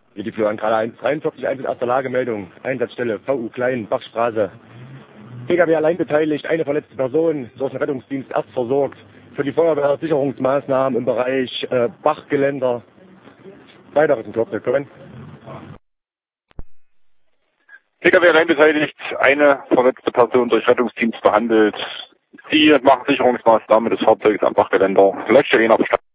Hier die Flur an gerade 143, 1 in erster Lagemeldung. Einsatzstelle VU Klein, Bachstraße. Pkw allein beteiligt, eine verletzte Person, durch den Rettungsdienst erst versorgt. Für die Feuerwehr Sicherungsmaßnahmen im Bereich Bachgeländer. Weiteres im Klopfe kommen. Pkw allein beteiligt, eine verletzte Person durch Rettungsdienst behandelt. Sie machen Sicherungsmaßnahmen des Fahrzeuges am Bachgeländer. Vielleicht stehen auf